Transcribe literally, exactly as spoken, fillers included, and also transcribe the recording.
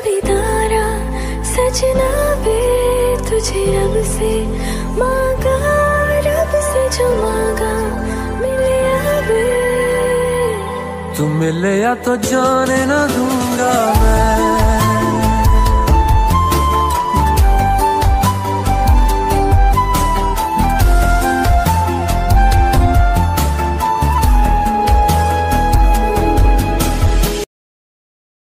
भी तारा सजना वे तुझे रब से मांगा, रब से जो मांगा मिले अब। तू मिले या तो जाने ना दूं,